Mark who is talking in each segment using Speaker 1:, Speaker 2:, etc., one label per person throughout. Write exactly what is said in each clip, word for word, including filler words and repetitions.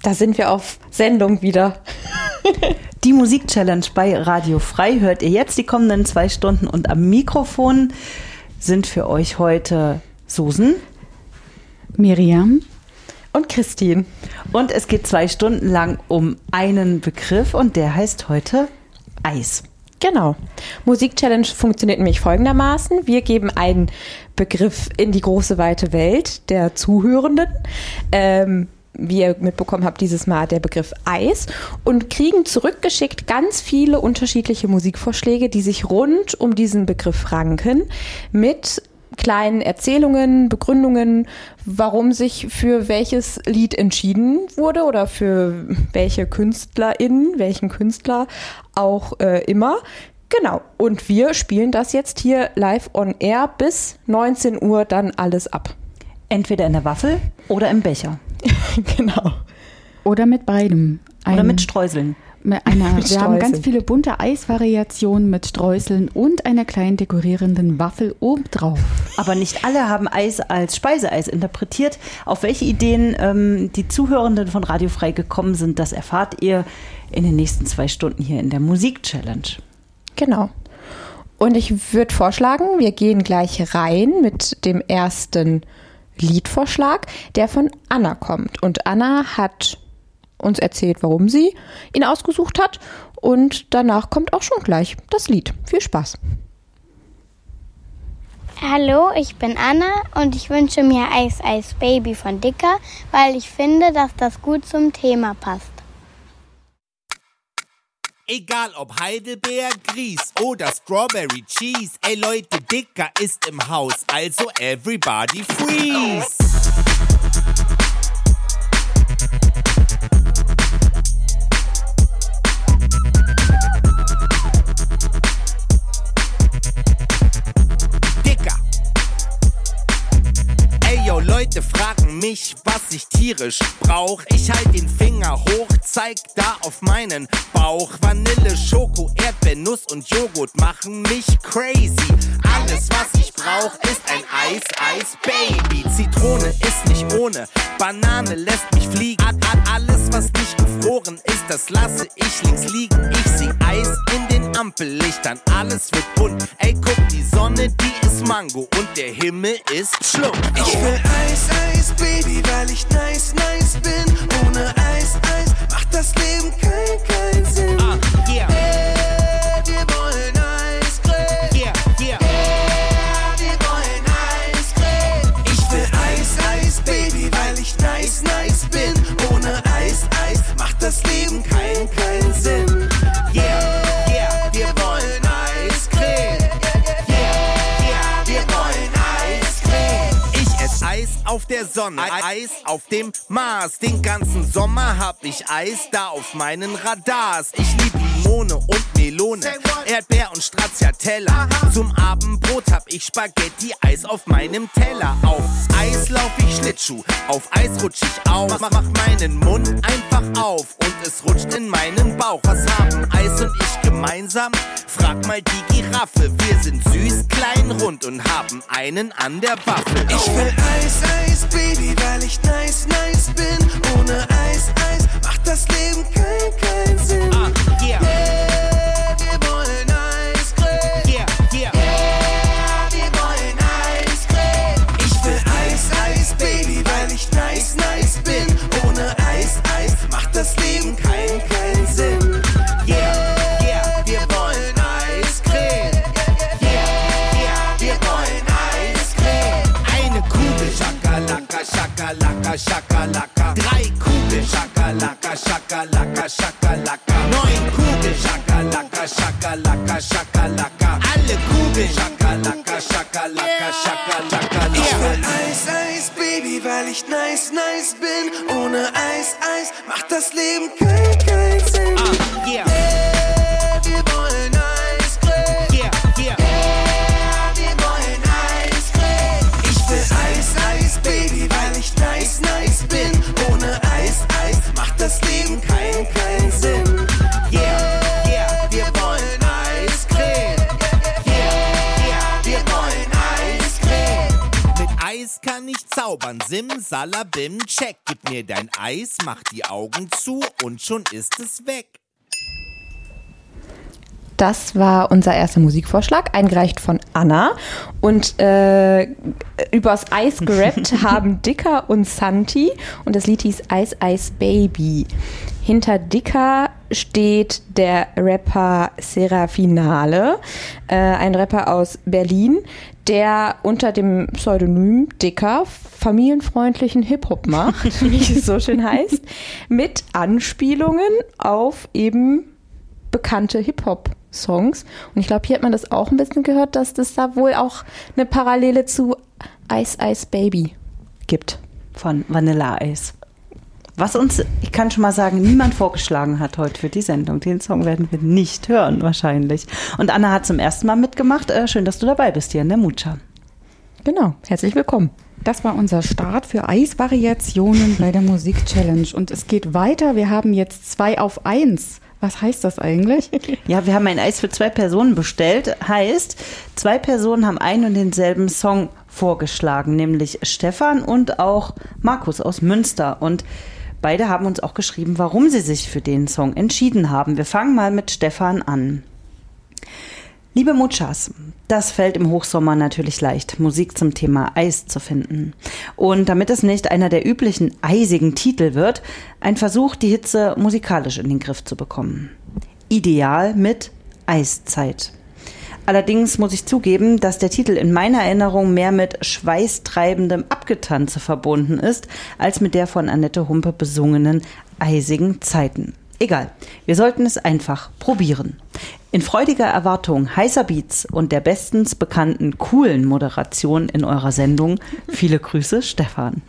Speaker 1: Da sind wir auf Sendung wieder.
Speaker 2: Die Musik-Challenge bei Radio Frei hört ihr jetzt die kommenden zwei Stunden und am Mikrofon sind für euch heute Susan,
Speaker 3: Miriam
Speaker 1: und Christine.
Speaker 2: Und es geht zwei Stunden lang um einen Begriff und der heißt heute Eis.
Speaker 1: Genau. Musik-Challenge funktioniert nämlich folgendermaßen. Wir geben einen Begriff in die große, weite Welt der Zuhörenden. Ähm, wie ihr mitbekommen habt, dieses Mal der Begriff Eis und kriegen zurückgeschickt ganz viele unterschiedliche Musikvorschläge, die sich rund um diesen Begriff ranken, mit kleinen Erzählungen, Begründungen, warum sich für welches Lied entschieden wurde oder für welche KünstlerInnen, welchen Künstler auch äh, immer. Genau, und wir spielen das jetzt hier live on air bis neunzehn Uhr dann alles ab.
Speaker 2: Entweder in der Waffel oder im Becher.
Speaker 1: Genau.
Speaker 3: Oder mit beidem. Ein,
Speaker 2: oder mit Streuseln.
Speaker 3: Mit einer, mit wir haben ganz viele bunte Eisvariationen mit Streuseln und einer kleinen dekorierenden Waffel obendrauf.
Speaker 2: Aber nicht alle haben Eis als Speiseeis interpretiert. Auf welche Ideen ähm, die Zuhörenden von Radio Frei gekommen sind, das erfahrt ihr in den nächsten zwei Stunden hier in der Musik-Challenge.
Speaker 1: Genau. Und ich würde vorschlagen, wir gehen gleich rein mit dem ersten Liedvorschlag, der von Anna kommt. Und Anna hat uns erzählt, warum sie ihn ausgesucht hat. Und danach kommt auch schon gleich das Lied. Viel Spaß.
Speaker 4: Hallo, ich bin Anna und ich wünsche mir Eis Eis Baby von Dicker, weil ich finde, dass das gut zum Thema passt.
Speaker 5: Egal ob Heidelbeer, Grieß oder Strawberry Cheese. Ey Leute, Dicker ist im Haus, also everybody freeze. Dicker. Ey yo, Leute fragen mich, was ich tierisch brauch. Ich halt den Finger hoch, zeig da auf meinen Bauch. Vanille, Schoko, Erdbeer, Nuss und Joghurt machen mich crazy. Alles, was ich brauch, ist ein Eis, Eis, Baby. Zitrone ist nicht ohne, Banane lässt mich fliegen. Alles, was nicht gefroren ist, das lasse ich links liegen. Ich sieh Eis in den Ampellichtern, alles wird bunt. Ey, guck, die Sonne, die ist Mango und der Himmel ist Schluck.
Speaker 6: Ich will Eis, Eis, Baby, weil ich nice, nice bin. Ohne Eis, Eis macht das Leben kein, kein Sinn.
Speaker 5: Ah, yeah.
Speaker 6: Yeah, wir wollen Eiscreme.
Speaker 5: Yeah, yeah.
Speaker 6: Yeah, wir wollen Eiscreme. Ich will Eis, Eis, Baby, weil ich nice, nice bin. Ohne Eis, Eis macht das Leben kein, kein Sinn.
Speaker 5: Yeah, yeah, wir wollen Eiscreme. Yeah, yeah, wir wollen Eiscreme. Ich ess Eis auf der Sonne, Eis auf dem Mars. Den ganzen Sommer hab ich Eis da auf meinen Radars. Ich lieb Limone und Melone, Erdbeer und Stracciatella. Zum Abendbrot hab ich Spaghetti, Eis auf meinem Teller. Auf Eis lauf ich Schlittschuh, auf Eis rutsch ich auf. Mach, mach meinen Mund einfach auf und es rutscht in meinen Bauch. Was haben Eis und ich gemeinsam? Frag mal die Giraffe. Wir sind süß, klein, rund und haben einen an der Waffel.
Speaker 6: Ich will Eis, Eis, Baby, weil ich nice, nice bin. Ohne Eis, Eis macht das Leben kein, kein Sinn.
Speaker 5: Ah, yeah.
Speaker 6: Yeah, wir wollen Eiscreme.
Speaker 5: Yeah, yeah.
Speaker 6: Yeah, wir wollen Eiscreme. Ich will Eis, Eis, Baby, weil ich nice, nice bin. Ohne Eis, Eis macht das Leben kein, kein Sinn.
Speaker 5: Yeah, yeah, wir wollen Eiscreme. Yeah, yeah, wir wollen Eiscreme. Eine Kugel, Schakalaka, Schakalaka, Schakalaka. Drei Kugeln, Schakalaka, Schakalaka, Schakalaka. Neun Kugeln, Schakalaka, Schakalaka, Schakalaka. Alle Kugeln, Schakalaka, Schakalaka, Schakalaka.
Speaker 6: Ich will Eis, Eis, Baby, weil ich nice, nice bin. Ohne Eis, Eis macht das Leben kein, kein Sinn.
Speaker 5: Ah, yeah.
Speaker 6: Yeah, wir wollen Eiscreme.
Speaker 5: Yeah, yeah.
Speaker 6: Yeah, wir wollen Eiscreme. Ich will Eis, Eis, Baby, weil ich nice, nice bin. Ohne Eis, Eis macht das Leben kein, kein Sinn.
Speaker 5: Yeah, yeah, wir wollen Eiscreme. Yeah, yeah, wir wollen Eiscreme. Mit Eis kann ich zaubern. zaubern, simsalabim, check. Gib mir dein Eis, mach die Augen zu und schon ist es weg.
Speaker 1: Das war unser erster Musikvorschlag, eingereicht von Anna. Und äh, übers Eis gerappt haben Dicker und Santi. Und das Lied hieß Ice Ice Baby. Hinter Dicker steht der Rapper Serafinale, äh, ein Rapper aus Berlin, der unter dem Pseudonym Dicker familienfreundlichen Hip-Hop macht, wie es so schön heißt, mit Anspielungen auf eben bekannte Hip-Hop-Songs. Und ich glaube, hier hat man das auch ein bisschen gehört, dass das da wohl auch eine Parallele zu Ice Ice Baby gibt.
Speaker 2: Von Vanilla Ice. Was uns, ich kann schon mal sagen, niemand vorgeschlagen hat heute für die Sendung. Den Song werden wir nicht hören wahrscheinlich. Und Anna hat zum ersten Mal mitgemacht. Äh, schön, dass du dabei bist hier in der Mutscha.
Speaker 1: Genau, herzlich willkommen.
Speaker 3: Das war unser Start für Eisvariationen bei der Musik-Challenge. Und es geht weiter. Wir haben jetzt zwei auf eins. Was heißt das eigentlich?
Speaker 2: Ja, wir haben ein Eis für zwei Personen bestellt. Heißt, zwei Personen haben einen und denselben Song vorgeschlagen, nämlich Stefan und auch Markus aus Münster. Und beide haben uns auch geschrieben, warum sie sich für den Song entschieden haben. Wir fangen mal mit Stefan an. Liebe Mutschas, das fällt im Hochsommer natürlich leicht, Musik zum Thema Eis zu finden. Und damit es nicht einer der üblichen eisigen Titel wird, ein Versuch, die Hitze musikalisch in den Griff zu bekommen. Ideal mit Eiszeit. Allerdings muss ich zugeben, dass der Titel in meiner Erinnerung mehr mit schweißtreibendem Abgetanze verbunden ist, als mit der von Annette Humpe besungenen eisigen Zeiten. Egal, wir sollten es einfach probieren. In freudiger Erwartung heißer Beats und der bestens bekannten coolen Moderation in eurer Sendung. Viele Grüße, Stefan.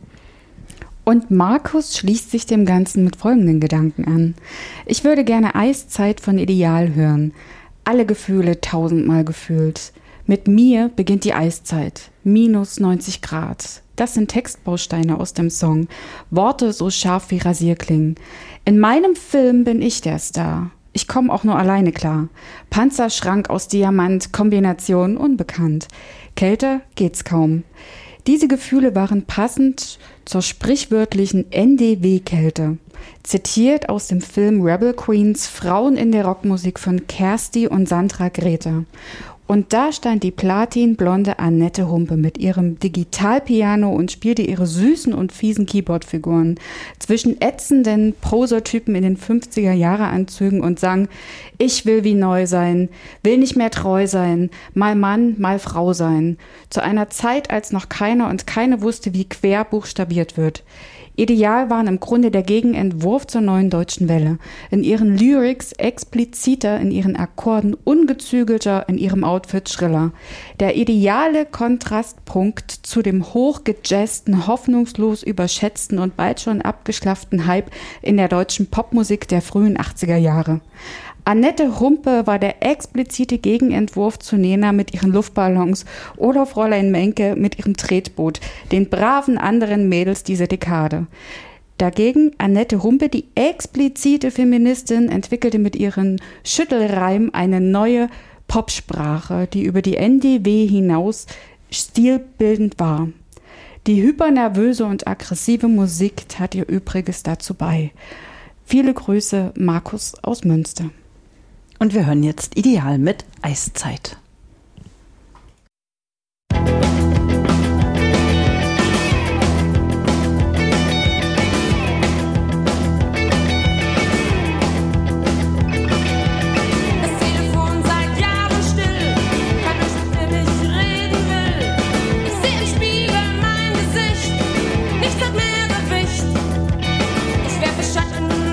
Speaker 3: Und Markus schließt sich dem Ganzen mit folgenden Gedanken an. Ich würde gerne Eiszeit von Ideal hören. Alle Gefühle tausendmal gefühlt. Mit mir beginnt die Eiszeit. Minus neunzig Grad. Das sind Textbausteine aus dem Song. Worte so scharf wie Rasierklingen. In meinem Film bin ich der Star. Ich komme auch nur alleine klar. Panzerschrank aus Diamant, Kombination unbekannt. Kälter geht's kaum. Diese Gefühle waren passend zur sprichwörtlichen N D W-Kälte. Zitiert aus dem Film Rebel Queens Frauen in der Rockmusik von Kersti und Sandra Grete. Und da stand die platinblonde Annette Humpe mit ihrem Digitalpiano und spielte ihre süßen und fiesen Keyboardfiguren zwischen ätzenden Prosotypen in den fünfziger-Jahre-Anzügen und sang: Ich will wie neu sein, will nicht mehr treu sein, mal Mann, mal Frau sein. Zu einer Zeit, als noch keiner und keine wusste, wie quer buchstabiert wird. Ideal waren im Grunde der Gegenentwurf zur neuen deutschen Welle. In ihren Lyrics expliziter, in ihren Akkorden ungezügelter, in ihrem Outfit schriller. Der ideale Kontrastpunkt zu dem hochgejazzten, hoffnungslos überschätzten und bald schon abgeschlafften Hype in der deutschen Popmusik der frühen achtziger Jahre. Annette Humpe war der explizite Gegenentwurf zu Nena mit ihren Luftballons oder Fräulein Menke mit ihrem Tretboot, den braven anderen Mädels dieser Dekade. Dagegen Annette Humpe, die explizite Feministin, entwickelte mit ihren Schüttelreimen eine neue Popsprache, die über die N D W hinaus stilbildend war. Die hypernervöse und aggressive Musik tat ihr Übriges dazu bei. Viele Grüße, Markus aus Münster.
Speaker 2: Und wir hören jetzt Ideal mit Eiszeit.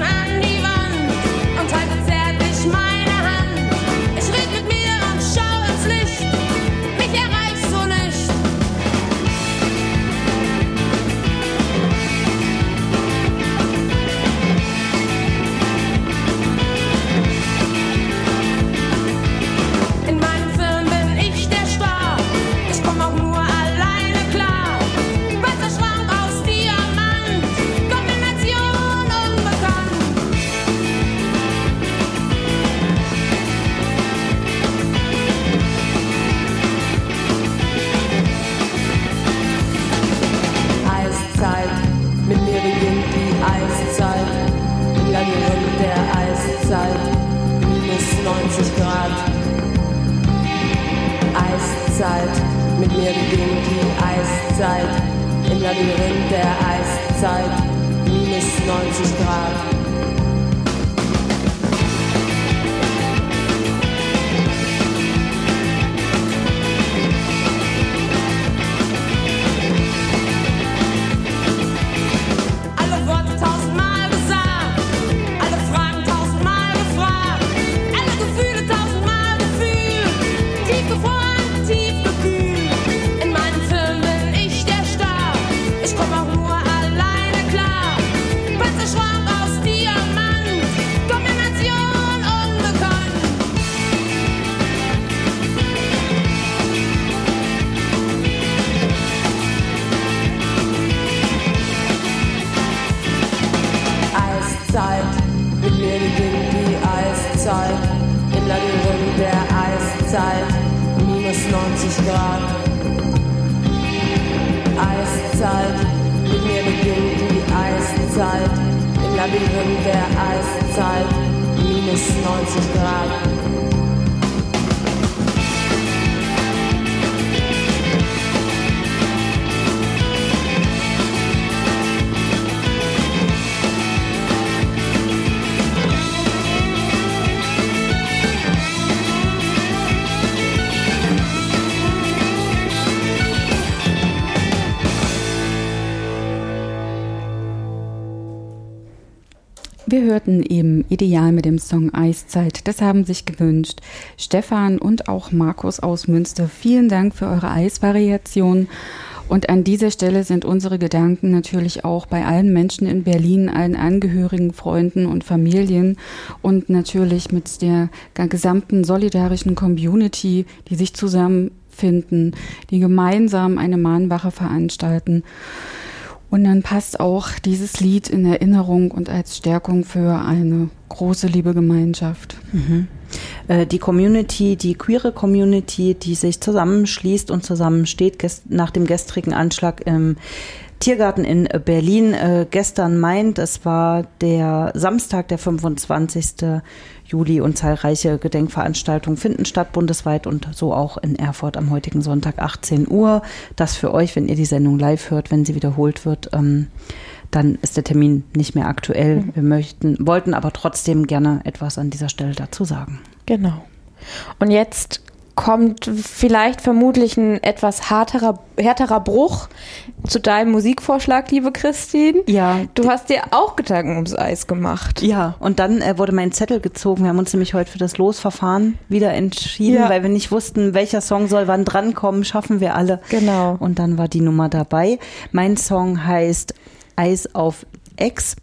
Speaker 7: Schaue Eiszeit, minus neunzig Grad. Eiszeit, mit mir beginnt die Eiszeit. Im Labyrinth der Eiszeit, minus neunzig Grad.
Speaker 3: Wir hörten eben Ideal mit dem Song Eiszeit. Das haben sich gewünscht Stefan und auch Markus aus Münster. Vielen Dank für eure Eisvariation. Und an dieser Stelle sind unsere Gedanken natürlich auch bei allen Menschen in Berlin, allen Angehörigen, Freunden und Familien und natürlich mit der gesamten solidarischen Community, die sich zusammenfinden, die gemeinsam eine Mahnwache veranstalten. Und dann passt auch dieses Lied in Erinnerung und als Stärkung für eine große liebe Gemeinschaft.
Speaker 2: Mhm. Äh, die Community, die queere Community, die sich zusammenschließt und zusammensteht gest- nach dem gestrigen Anschlag im Tiergarten in Berlin. Äh, gestern meint, es war der Samstag, der fünfundzwanzigsten Juli und zahlreiche Gedenkveranstaltungen finden statt bundesweit und so auch in Erfurt am heutigen Sonntag achtzehn Uhr. Das für euch, wenn ihr die Sendung live hört, wenn sie wiederholt wird, ähm, dann ist der Termin nicht mehr aktuell. Wir möchten, wollten aber trotzdem gerne etwas an dieser Stelle dazu sagen.
Speaker 1: Genau. Und jetzt kommt vielleicht vermutlich ein etwas härterer, härterer Bruch zu deinem Musikvorschlag, liebe Christine.
Speaker 2: Ja.
Speaker 1: Du hast dir auch Gedanken ums Eis gemacht.
Speaker 2: Ja, und dann äh, wurde mein Zettel gezogen. Wir haben uns nämlich heute für das Losverfahren wieder entschieden,
Speaker 1: Ja.
Speaker 2: weil wir nicht wussten, welcher Song soll wann drankommen, schaffen wir alle.
Speaker 1: Genau.
Speaker 2: Und dann war die Nummer dabei. Mein Song heißt Eis auf Ex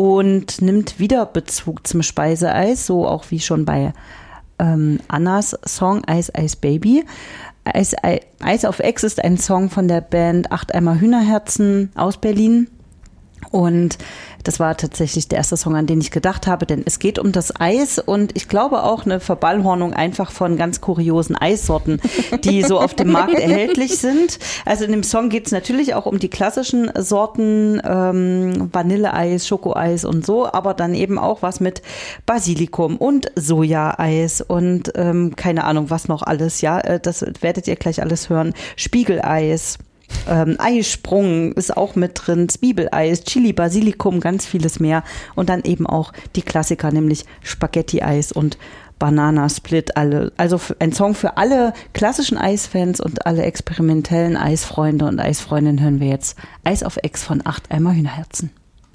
Speaker 2: und nimmt wieder Bezug zum Speiseeis, so auch wie schon bei ähm, Annas Song Eis, Eis, Baby. Eis, Eis, Eis auf Ex ist ein Song von der Band Acht Eimer Hühnerherzen aus Berlin. Und das war tatsächlich der erste Song, an den ich gedacht habe, denn es geht um das Eis und ich glaube auch eine Verballhornung einfach von ganz kuriosen Eissorten, die so auf dem Markt erhältlich sind. Also in dem Song geht es natürlich auch um die klassischen Sorten, ähm, Vanilleeis, Schokoeis und so, aber dann eben auch was mit Basilikum und Sojaeis und ähm, keine Ahnung, was noch alles, ja, das werdet ihr gleich alles hören, Spiegeleis. Ähm, Eissprung ist auch mit drin, Zwiebeleis, Chili, Basilikum, ganz vieles mehr. Und dann eben auch die Klassiker, nämlich Spaghetti-Eis und Bananasplit. Alle, also ein Song für alle klassischen Eisfans und alle experimentellen Eisfreunde und Eisfreundinnen hören wir jetzt. Eis auf Ex von Acht Eimer Hühnerherzen.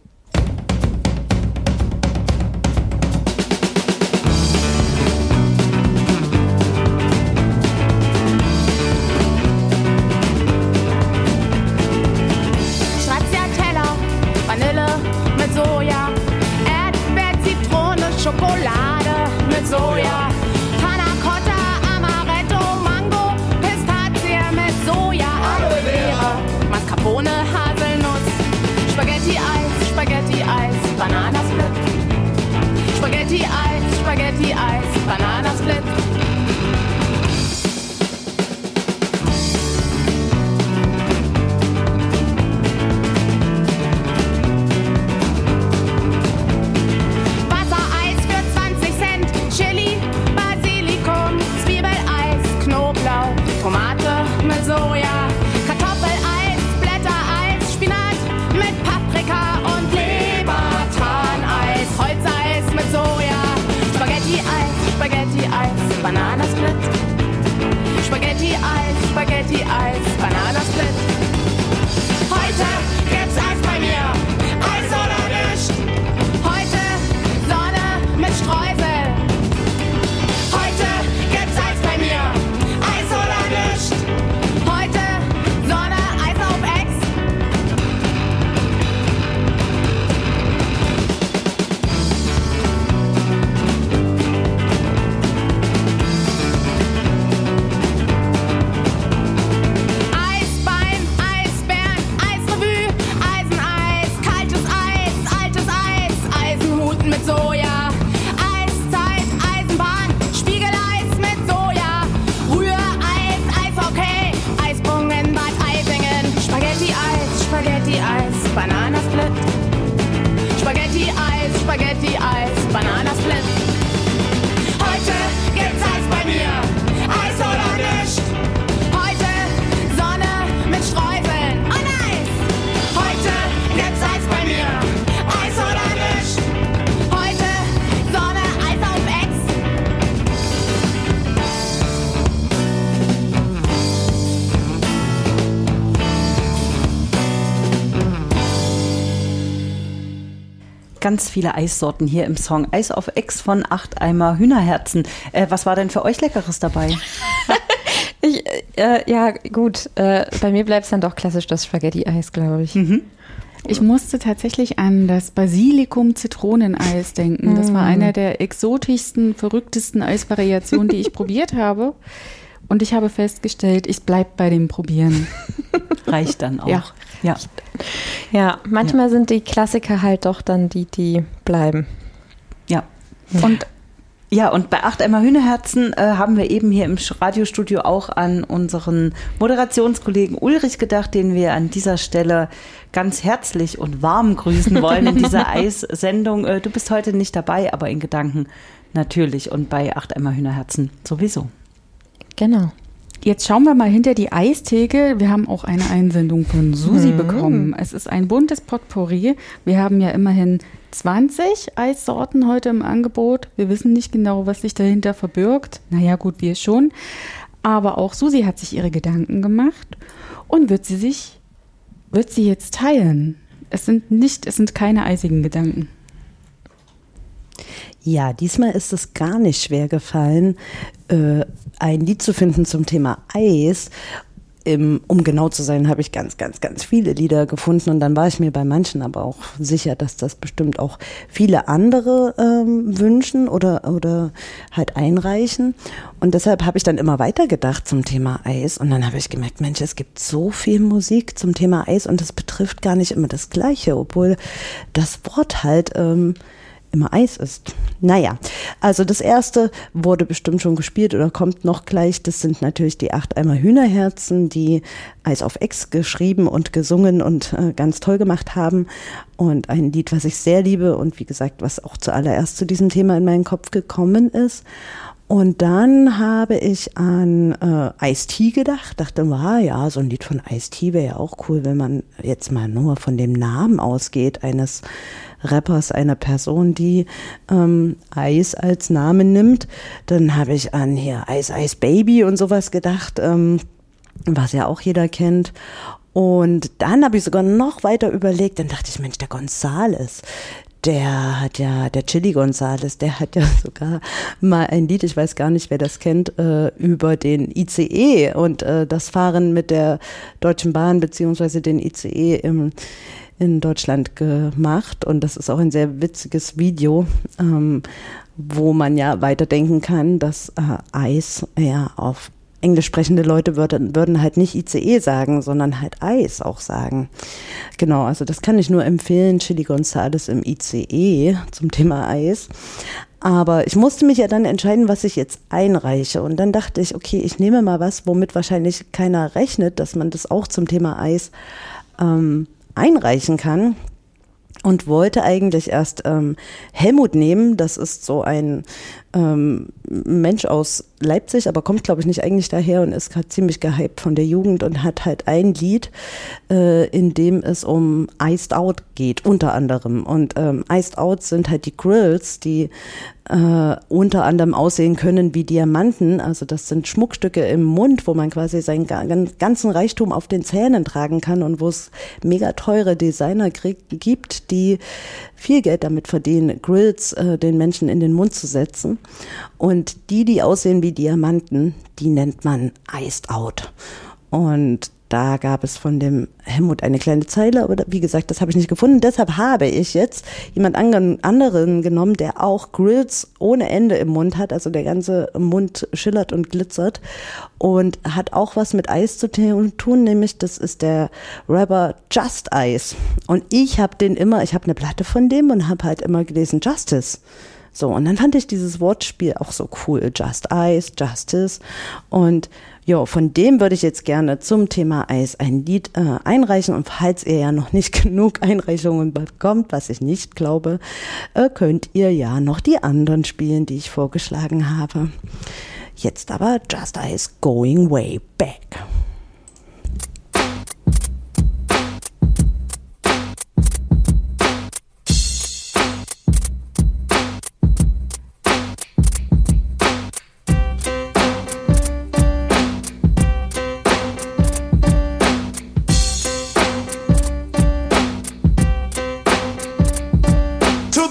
Speaker 8: Schokolade mit Soja, Panna Cotta, Amaretto, Mango, Pistazie mit Soja, Aloe Vera, Mascarpone, Haselnuss, Spaghetti-Eis, Spaghetti-Eis, Bananasplit, Spaghetti-Eis, Spaghetti-Eis, Bananasplit.
Speaker 2: ganz viele Eissorten hier im Song. Eis auf Ex von acht Eimer Hühnerherzen. Äh, was war denn für euch Leckeres dabei?
Speaker 1: ich, äh, ja, gut. Äh, bei mir bleibt es dann doch klassisch das Spaghetti-Eis, glaube ich.
Speaker 2: Mhm.
Speaker 3: Ich musste tatsächlich an das Basilikum-Zitroneneis denken. Das war einer der exotischsten, verrücktesten Eisvariationen, die ich probiert habe. Und ich habe festgestellt, ich bleibe bei dem Probieren.
Speaker 2: Reicht dann auch.
Speaker 3: Ja.
Speaker 2: Ja,
Speaker 1: ja manchmal ja. sind die Klassiker halt doch dann die, die bleiben.
Speaker 2: Ja. Und Ja, und bei acht Eimer Hühnerherzen äh, haben wir eben hier im Radiostudio auch an unseren Moderationskollegen Ulrich gedacht, den wir an dieser Stelle ganz herzlich und warm grüßen wollen in dieser Eissendung. Äh, du bist heute nicht dabei, aber in Gedanken natürlich und bei acht Eimer Hühnerherzen sowieso.
Speaker 1: Genau.
Speaker 3: Jetzt schauen wir mal hinter die Eistheke. Wir haben auch eine Einsendung von Susi mhm. bekommen. Es ist ein buntes Potpourri. Wir haben ja immerhin zwanzig Eissorten heute im Angebot. Wir wissen nicht genau, was sich dahinter verbirgt. Naja, gut, wir schon. Aber auch Susi hat sich ihre Gedanken gemacht und wird sie sich, wird sie jetzt teilen. Es sind nicht, es sind keine eisigen Gedanken.
Speaker 9: Ja, diesmal ist es gar nicht schwer gefallen, äh, ein Lied zu finden zum Thema Eis. Im, um genau zu sein, habe ich ganz, ganz, ganz viele Lieder gefunden und dann war ich mir bei manchen aber auch sicher, dass das bestimmt auch viele andere ähm, wünschen oder, oder halt einreichen. Und deshalb habe ich dann immer weitergedacht zum Thema Eis und dann habe ich gemerkt, Mensch, es gibt so viel Musik zum Thema Eis und es betrifft gar nicht immer das Gleiche, obwohl das Wort halt ähm, immer Eis ist. Naja, also das erste wurde bestimmt schon gespielt oder kommt noch gleich. Das sind natürlich die acht Eimer Hühnerherzen, die Eis auf Ex geschrieben und gesungen und äh, ganz toll gemacht haben. Und ein Lied, was ich sehr liebe und wie gesagt, was auch zuallererst zu diesem Thema in meinen Kopf gekommen ist. Und dann habe ich an äh, Ice-T gedacht, dachte, ah, ja, so ein Lied von Ice-T wäre ja auch cool, wenn man jetzt mal nur von dem Namen ausgeht, eines Rappers, einer Person, die ähm, Ice als Namen nimmt. Dann habe ich an hier Ice Ice Baby und sowas gedacht, ähm, was ja auch jeder kennt. Und dann habe ich sogar noch weiter überlegt, dann dachte ich, Mensch, der Gonzales, der hat ja, der Chili Gonzales, der hat ja sogar mal ein Lied, ich weiß gar nicht, wer das kennt, äh, über den I C E und äh, das Fahren mit der Deutschen Bahn beziehungsweise den I C E im in Deutschland gemacht und das ist auch ein sehr witziges Video, ähm, wo man ja weiterdenken kann, dass äh, Eis ja auf englisch sprechende Leute würden, würden halt nicht I C E sagen, sondern halt Eis auch sagen. Genau, also das kann ich nur empfehlen, Chili Gonzales im I C E zum Thema Eis. Aber ich musste mich ja dann entscheiden, was ich jetzt einreiche. Und dann dachte ich, okay, ich nehme mal was, womit wahrscheinlich keiner rechnet, dass man das auch zum Thema Eis ähm, einreichen kann und wollte eigentlich erst ähm, Helmut nehmen. Das ist so ein ähm, Mensch aus Leipzig, aber kommt, glaube ich, nicht eigentlich daher und ist gerade ziemlich gehypt von der Jugend und hat halt ein Lied, äh, in dem es um Iced Out geht, unter anderem. Und ähm, Iced Out sind halt die Grills, die äh, unter anderem aussehen können wie Diamanten. Also das sind Schmuckstücke im Mund, wo man quasi seinen ganzen Reichtum auf den Zähnen tragen kann und wo es mega teure Designer gibt, die viel Geld damit verdienen, Grills äh, den Menschen in den Mund zu setzen. Und die, die aussehen wie Diamanten, die nennt man Iced Out. Und da gab es von dem Helmut eine kleine Zeile, aber wie gesagt, das habe ich nicht gefunden. Deshalb habe ich jetzt jemand anderen genommen, der auch Grills ohne Ende im Mund hat. Also der ganze Mund schillert und glitzert und hat auch was mit Eis zu tun, nämlich das ist der Rapper Just Ice. Und ich habe den immer, ich habe eine Platte von dem und habe halt immer gelesen Justice. So, und dann fand ich dieses Wortspiel auch so cool. Just Ice, Justice. Und jo, von dem würde ich jetzt gerne zum Thema Eis ein Lied äh, einreichen. Und falls ihr ja noch nicht genug Einreichungen bekommt, was ich nicht glaube, äh, könnt ihr ja noch die anderen spielen, die ich vorgeschlagen habe. Jetzt aber Just Ice Going Way Back.
Speaker 6: To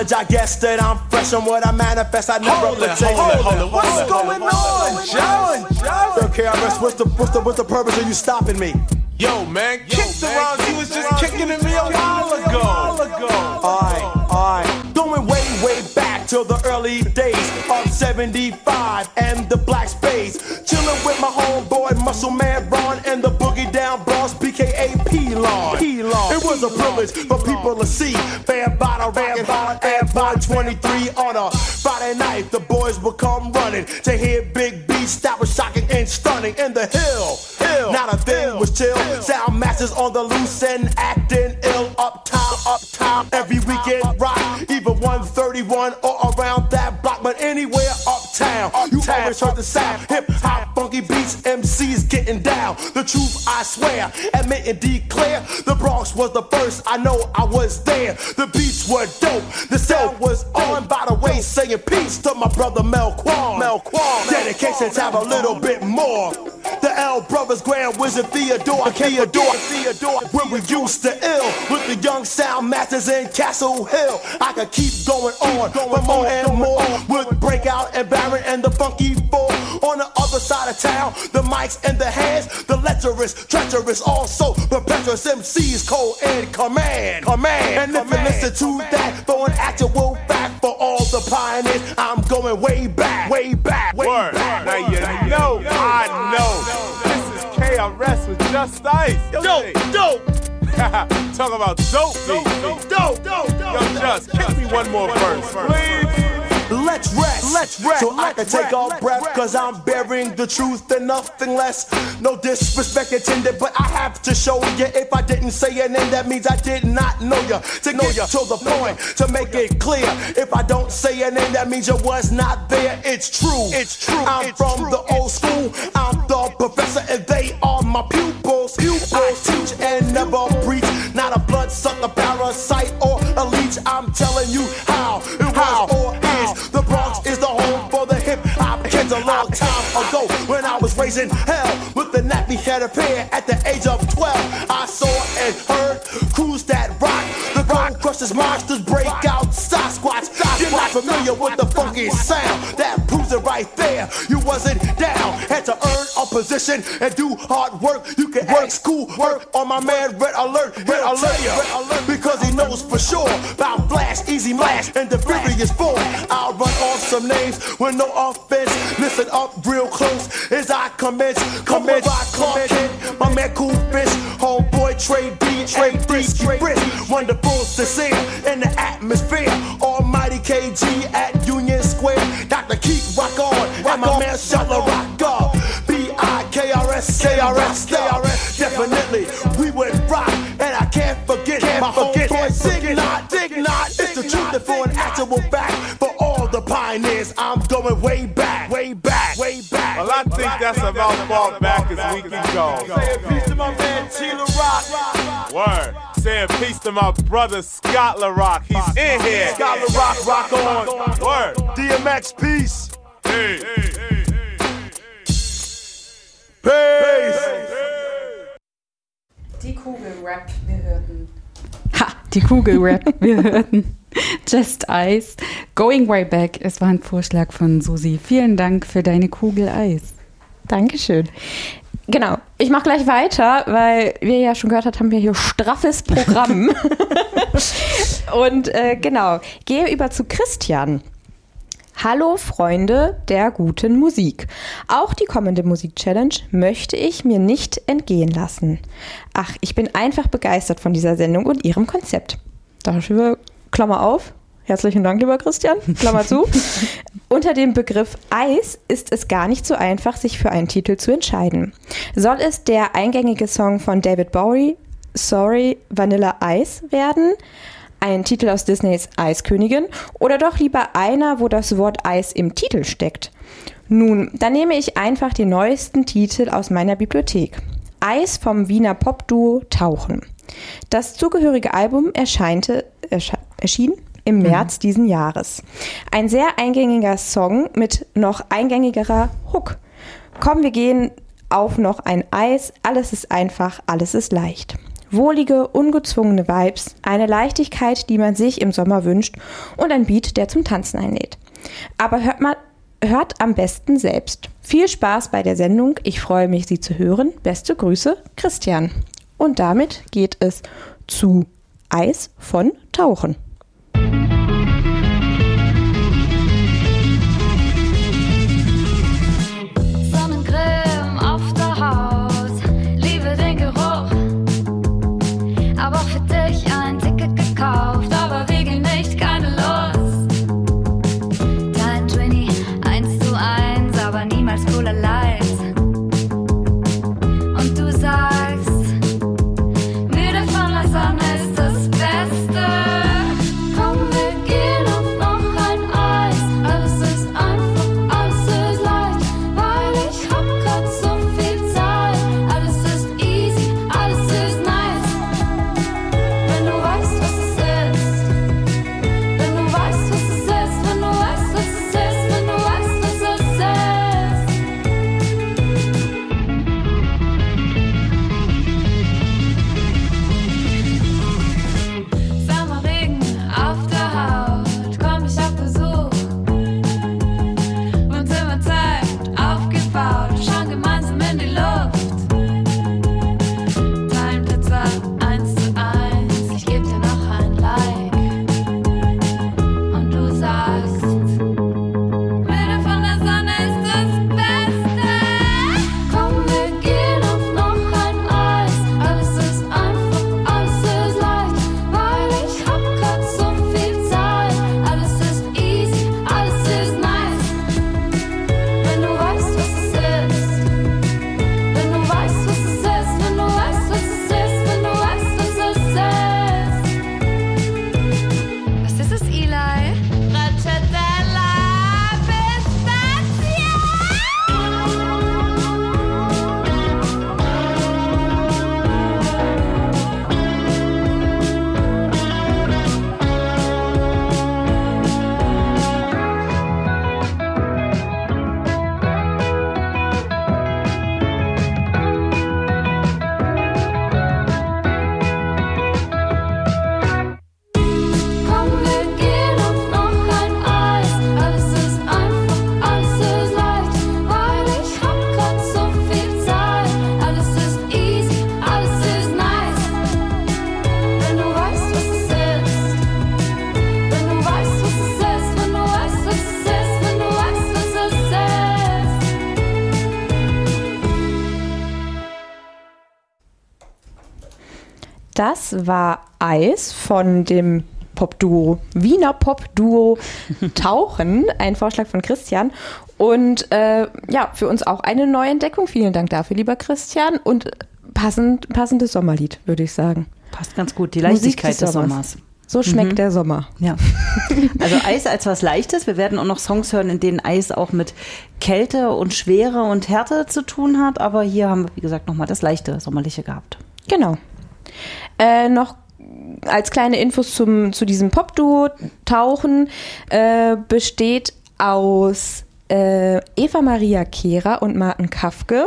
Speaker 10: knowledge, I guess that I'm fresh on what I manifest. I never
Speaker 5: Hold it, hold it, hold it.
Speaker 10: What's going on, John? Yo, K R S, what's the, what's the, what's the purpose of you stopping me?
Speaker 5: Yo, man, kick the rounds. You was just kicking at me a while ago.
Speaker 10: Alright, alright. Going way, way back to the early days of seventy-five and the Black Spades. Chilling with my homeboy, Muscle Man Ron, and the Boogie Down Bronx, B K A P-Lon. It was a privilege for people to see Bam Bada rockin' hard and by twenty-three on a Friday night. The boys would come running to hear Big B. That was shocking and stunning in the hill. Hill. Not a thing was chill. Sound masters on the loose and acting ill. Uptown, uptown, every weekend rock. Either one thirty-one or around that block, but anywhere uptown. You always heard the sound. Hip hop, funky beats, M Cs getting down. The truth, I swear, admit and declare. The Bronx was the first. I know I was there. The beats were dope. The sound was on. By the way, saying peace to my brother Mel Quan. Mel Quan. Dedications have a little bit more. The L Brothers, Grand Wizard Theodore, Theodore, Theodore. When we used to ill with the young sound masters in Castle Hill. I could keep going on, but more and more with Breakout and Baron and the Funky Four. On the other side of town, the mics and the hands, the lecherous, treacherous, also the Petrus M Cs, cold in command, command. And if you listen to that, for an actual fact for all the pioneers, I'm going way back, way back, way
Speaker 5: Word.
Speaker 10: back.
Speaker 5: Now you know, I know. This is K R S with Just Ice. Yo,
Speaker 10: Dope, dope.
Speaker 5: talk about dope,
Speaker 10: Dope,
Speaker 5: beats.
Speaker 10: dope, dope, dope.
Speaker 5: Yo, Just, kick me one more verse, please.
Speaker 10: Let's rest, let's rest, so I can take our breath, cause I'm bearing the truth and nothing less. No disrespect intended, but I have to show you. If I didn't say your name, that means I did not know you. To know you to the point, to make it clear. If I don't say your name, that means you was not there. It's true, it's true. I'm it's from true. the old school. I'm the professor, and they are my pupils. Pupils. I teach and never preach. Not a bloodsucker, parasite, or a leech. I'm telling you how it was or is. The Bronx is the home for the hip hop kids. A long time ago, when I was raising hell with the nappy headed pair at the age of twelve, I saw and heard crews that rock. The Gold Crushers, monsters, break out, Sasquatch. You're not familiar with the funky sound. That proves it right there. You wasn't down, had to earn a position and do hard work. You can work school work on my man Red Alert, Red Alert, Red Alert, because he knows for sure about Flash, Easy Flash, and the Furious Four. I'll run off some names with no offense. Listen up real close as I commence. Commence by Clark Kent, my man Cool Fish, homeboy Trey D, Trey Frisky Brisk, wonderful sincere in the atmosphere. Almighty K G at Union Square. Doctor Keith rock on, and my man Shuttler rock off. B I K R S, K R S, K R S. Definitely, we would rock, and I can't forget my homeboy Dig Not, Dig Not. It's the truth and for an actual fact. For all the pioneers, I'm going way back, way back, way back.
Speaker 5: Well, I think that's about far back as we can go.
Speaker 10: Say a peace to my man Sheila Rock.
Speaker 5: Word. Saying peace to my brother Scott LaRock. He's in here.
Speaker 10: Scott LaRock, rock on.
Speaker 5: Word.
Speaker 10: D M X, peace.
Speaker 5: Hey, hey, hey, hey.
Speaker 10: Peace.
Speaker 3: Die Kugel-Rap, wir hörten. Ha, die Kugel-Rap, wir hörten. Just Ice, Going Way Back. Es war ein Vorschlag von Susi. Vielen Dank für deine Kugel Eis.
Speaker 1: Dankeschön. Genau, ich mache gleich weiter, weil wir ja schon gehört haben, haben wir hier straffes Programm. Und äh, genau, gehe über zu Christian. Hallo Freunde der guten Musik. Auch die kommende Musik-Challenge möchte ich mir nicht entgehen lassen. Ach, ich bin einfach begeistert von dieser Sendung und ihrem Konzept. Darüber Klammer auf. Herzlichen Dank, lieber Christian. Klammer zu. Unter dem Begriff Eis ist es gar nicht so einfach, sich für einen Titel zu entscheiden. Soll es der eingängige Song von David Bowie, Sorry, Vanilla Ice werden? Ein Titel aus Disneys Eiskönigin? Oder doch lieber einer, wo das Wort Eis im Titel steckt? Nun, dann nehme ich einfach den neuesten Titel aus meiner Bibliothek. Eis vom Wiener Popduo Tauchen. Das zugehörige Album erscheinte, ersche, erschien im März mhm. diesen Jahres. Ein sehr eingängiger Song mit noch eingängigerer Hook. Komm, wir gehen auf noch ein Eis, alles ist einfach, alles ist leicht. Wohlige, ungezwungene Vibes, eine Leichtigkeit, die man sich im Sommer wünscht und ein Beat, der zum Tanzen einlädt. Aber hört mal, hört am besten selbst. Viel Spaß bei der Sendung. Ich freue mich, Sie zu hören. Beste Grüße, Christian. Und damit geht es zu Eis von Tauchen.
Speaker 11: Sonnencreme auf der Haut, liebe den Geruch. Aber auch für dich ein Ticket gekauft, aber Wege nicht, keine Lust. Dein Twinnie, eins zu eins, aber niemals Cola Light. Und du sagst, müde von der Sonne ist das Beste. Komm, wir gehen auf noch ein Eis. Alles ist einfach, alles ist leicht, weil ich hab grad so viel Zeit. Alles ist easy, alles ist nice. Wenn du weißt, was es ist. Wenn du weißt, was es ist. Wenn du weißt, was es ist. Wenn du weißt, was es ist. Sommerregen auf der Haut, komm ich auf Besuch. Wohnzimmerzeit aufgebaut, schauen gemeinsam in die Luft. Teilen Pizza eins zu eins, ich geb dir noch ein Like. Und du sagst, müde von der Sonne ist das Beste. Komm, wir gehen auf noch ein Eis. Alles ist einfach, alles ist leicht, weil ich hab grad so viel Zeit. Alles ist easy, alles ist nice. Wenn du weißt, was es ist. Wenn du weißt, was es ist. Wenn du weißt, was es ist. Wenn du weißt, was es ist. Was ist es, Eli? Stracciatella, Pistazie. Komm, wir gehen auf noch ein Eis. Alles ist einfach, alles ist leicht, weil ich hab grad so viel Zeit. Alles ist easy, alles ist nice. Wenn du weißt, was es ist. Wenn du weißt, was es ist. Wenn du weißt, was es ist. Wenn du weißt, was es ist.
Speaker 1: Das war Eis von dem Popduo, Wiener Popduo Tauchen, ein Vorschlag von Christian. Und äh, ja, für uns auch eine Neuentdeckung. Vielen Dank dafür, lieber Christian. Und passend, passendes Sommerlied, würde ich sagen.
Speaker 2: Passt ganz gut, die
Speaker 1: Musik
Speaker 2: Leichtigkeit
Speaker 1: des
Speaker 2: des
Speaker 1: Sommers.
Speaker 2: Sommers.
Speaker 1: So schmeckt der Sommer.
Speaker 2: Ja. Also Eis als was Leichtes. Wir werden auch noch Songs hören, in denen Eis auch mit Kälte und Schwere und Härte zu tun hat. Aber hier haben wir, wie gesagt, nochmal das leichte Sommerliche gehabt.
Speaker 1: Genau. Äh, noch als kleine Infos zum, zu diesem Popduo Tauchen äh, besteht aus äh, Eva Maria Kehrer und Martin Kafke.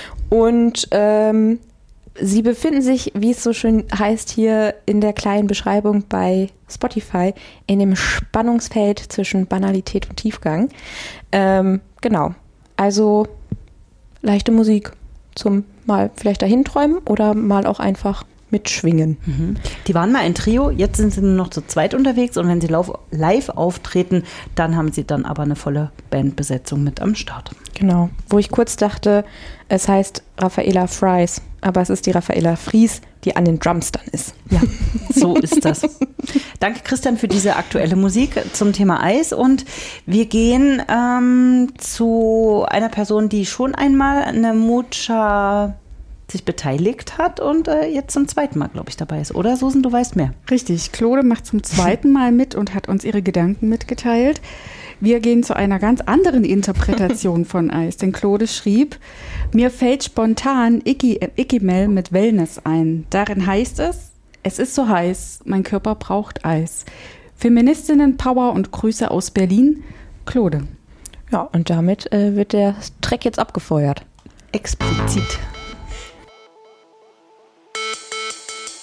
Speaker 1: Und ähm, sie befinden sich, wie es so schön heißt hier in der kleinen Beschreibung bei Spotify, in dem Spannungsfeld zwischen Banalität und Tiefgang. Ähm, genau. Also leichte Musik zum mal vielleicht dahin träumen oder mal auch einfach mitschwingen.
Speaker 2: Mhm. Die waren mal ein Trio, jetzt sind sie nur noch zu zweit unterwegs und wenn sie live auftreten, dann haben sie dann aber eine volle Bandbesetzung mit am Start.
Speaker 1: Genau, wo ich kurz dachte, es heißt Raffaella Fries, aber es ist die Raffaella Fries, die an den Drums dann ist.
Speaker 2: Ja, so ist das. Danke Christian für diese aktuelle Musik zum Thema Eis und wir gehen ähm, zu einer Person, die schon einmal eine Mucha sich beteiligt hat und äh, jetzt zum zweiten Mal, glaube ich, dabei ist. Oder, Susan, du weißt mehr?
Speaker 3: Richtig, Claude macht zum zweiten Mal mit und hat uns ihre Gedanken mitgeteilt. Wir gehen zu einer ganz anderen Interpretation von Eis, denn Claude schrieb, mir fällt spontan Iggy, äh, Iggy Mel mit Wellness ein. Darin heißt es, es ist so heiß, mein Körper braucht Eis. Feministinnen Power und Grüße aus Berlin, Claude.
Speaker 1: Ja, und damit äh, wird der Track jetzt abgefeuert.
Speaker 2: Explizit.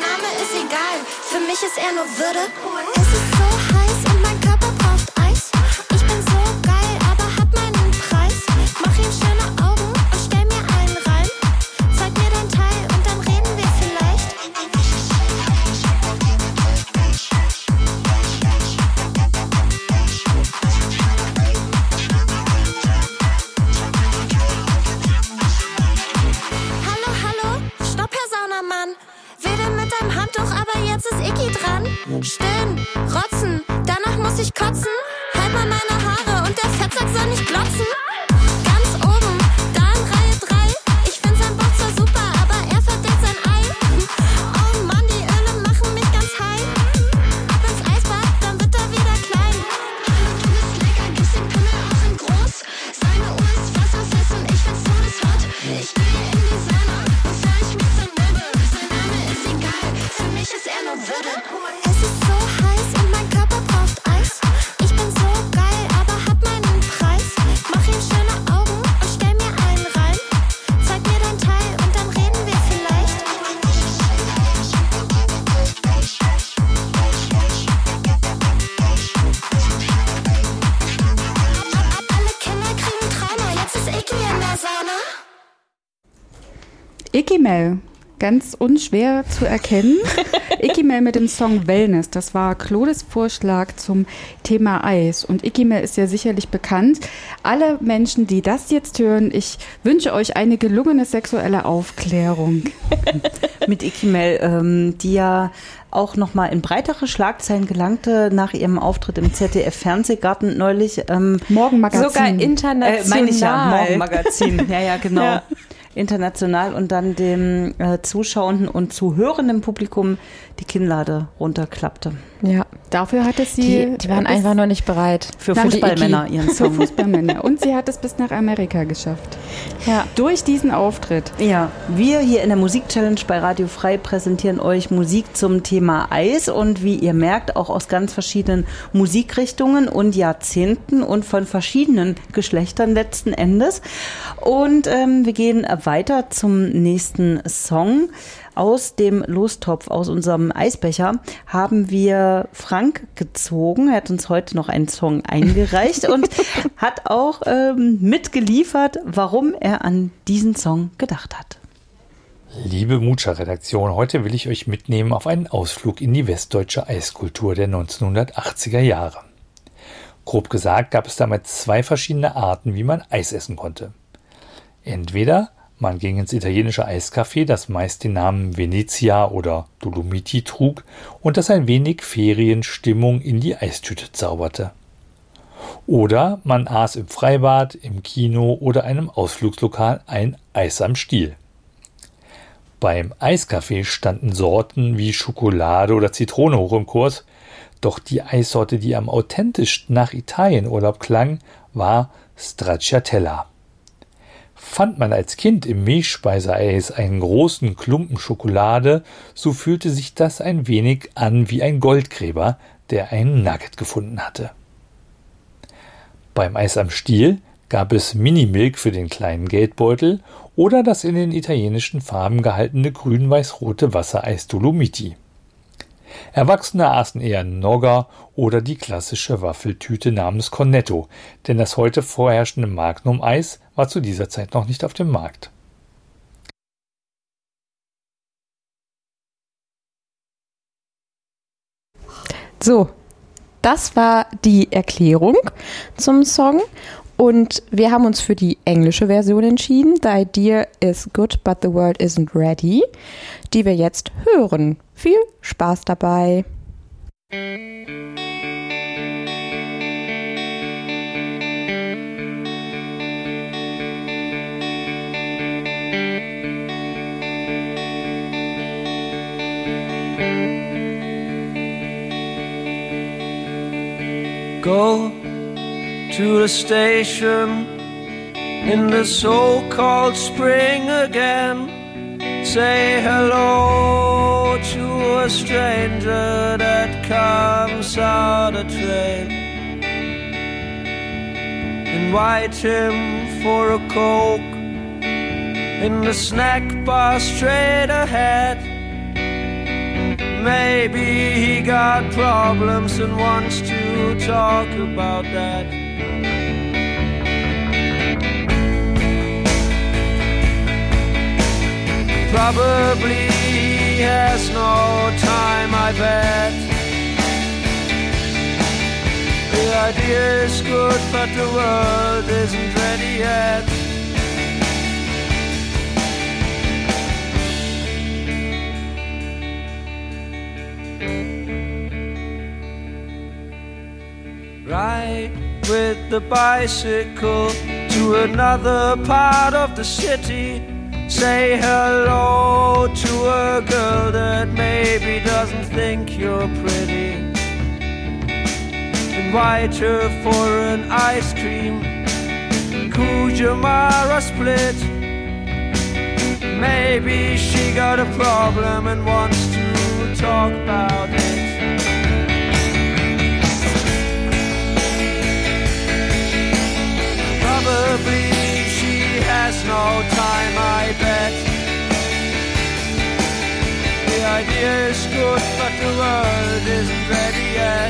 Speaker 12: Name ist egal, für mich ist er nur Würde. Es ist so heiß und mein Körper braucht Eis. Ich bin so geil, aber hab meinen Preis. Mach ihm schöne Augen und stell mir einen rein. Zeig mir dein Teil und dann reden wir vielleicht. Hallo, hallo, stopp, Herr Saunamann. Wedel mit deinem Handtuch, aber jetzt ist Icky dran. Stillen, rotzen, danach muss ich kotzen. Halt mal meine Haare und der Fettsack soll nicht glotzen. Ganz oben, da in Reihe drei. Ich find sein Bauch zwar super, aber er verdeckt sein Ei. Oh Mann, die Öle machen mich ganz high. Ab ins Eisbad, dann wird er wieder klein. Hallo, du bist lecker, gibst den Pimmel auch in groß. Seine Uhr ist wasserfest und ich find's todeshot. Ich gehe in die Sauna und zeig mir sein Möbel. Sein Name ist egal, für mich ist er nur Würde. Es ist so heiß und mein Körper braucht Eis. Ich bin so geil, aber hab meinen Preis. Mach ihm schöne Augen und stell mir einen rein. Zeig mir dein Teil und dann reden wir vielleicht. Alle Kinder kriegen Trauma, jetzt ist Icky in der Sauna.
Speaker 3: Icky Mel, ganz unschwer zu erkennen. Icky Mel mit dem Song Wellness, das war Claudes Vorschlag zum Thema Eis. Und Icky Mel ist ja sicherlich bekannt. Alle Menschen, die das jetzt hören, ich wünsche euch eine gelungene sexuelle Aufklärung.
Speaker 2: Mit Icky Mel, ähm, die ja auch nochmal in breitere Schlagzeilen gelangte nach ihrem Auftritt im Z D F-Fernsehgarten neulich. Ähm,
Speaker 3: Morgenmagazin.
Speaker 1: Sogar international.
Speaker 2: Äh, meine ich ja, Morgenmagazin. Ja, ja, genau.
Speaker 1: Ja.
Speaker 2: International und dann dem äh, zuschauenden und zuhörenden Publikum die Kinnlade runterklappte.
Speaker 1: Ja.
Speaker 3: Dafür hatte sie...
Speaker 1: Die, die waren
Speaker 3: bis-
Speaker 1: einfach noch nicht bereit.
Speaker 2: Für
Speaker 3: Nach
Speaker 2: Fußballmänner ihren
Speaker 3: Für
Speaker 2: Song.
Speaker 3: Fußballmänner. Und sie hat es bis nach Amerika geschafft.
Speaker 1: Ja.
Speaker 3: Durch diesen Auftritt.
Speaker 2: Ja, wir hier in der Musik-Challenge bei Radio Frei präsentieren euch Musik zum Thema Eis und wie ihr merkt, auch aus ganz verschiedenen Musikrichtungen und Jahrzehnten und von verschiedenen Geschlechtern letzten Endes. Und ähm, wir gehen weiter zum nächsten Song. Aus dem Lostopf, aus unserem Eisbecher, haben wir Frank gezogen. Er hat uns heute noch einen Song eingereicht und hat auch ähm, mitgeliefert, warum er an diesen Song gedacht hat.
Speaker 13: Liebe Mucha-Redaktion, heute will ich euch mitnehmen auf einen Ausflug in die westdeutsche Eiskultur der neunzehnhundertachtziger Jahre. Grob gesagt gab es damals zwei verschiedene Arten, wie man Eis essen konnte. Entweder man ging ins italienische Eiscafé, das meist den Namen Venezia oder Dolomiti trug und das ein wenig Ferienstimmung in die Eistüte zauberte. Oder man aß im Freibad, im Kino oder einem Ausflugslokal ein Eis am Stiel. Beim Eiscafé standen Sorten wie Schokolade oder Zitrone hoch im Kurs, doch die Eissorte, die am authentischsten nach Italienurlaub klang, war Stracciatella. Fand man als Kind im Milchspeiseeis einen großen Klumpen Schokolade, so fühlte sich das ein wenig an wie ein Goldgräber, der einen Nugget gefunden hatte. Beim Eis am Stiel gab es Minimilk für den kleinen Geldbeutel oder das in den italienischen Farben gehaltene grün-weiß-rote Wassereis Dolomiti. Erwachsene aßen eher Nogger oder die klassische Waffeltüte namens Cornetto, denn das heute vorherrschende Magnum-Eis war zu dieser Zeit noch nicht auf dem Markt.
Speaker 1: So, das war die Erklärung zum Song und wir haben uns für die englische Version entschieden. The idea is good, but the world isn't ready, die wir jetzt hören. Viel Spaß dabei.
Speaker 14: Go to the station in the so-called spring again. Say hello to a stranger that comes out a train. Invite him for a Coke in the snack bar straight ahead. Maybe he got problems and wants to talk about that. Probably he has no time, I bet. The idea is good, but the world isn't ready yet. Ride with the bicycle to another part of the city. Say hello to a girl that maybe doesn't think you're pretty. Invite her for an ice cream, Kujamara split. Maybe she got a problem and wants to talk about it. Probably she has no time, I bet. The idea is good, but the world isn't ready yet.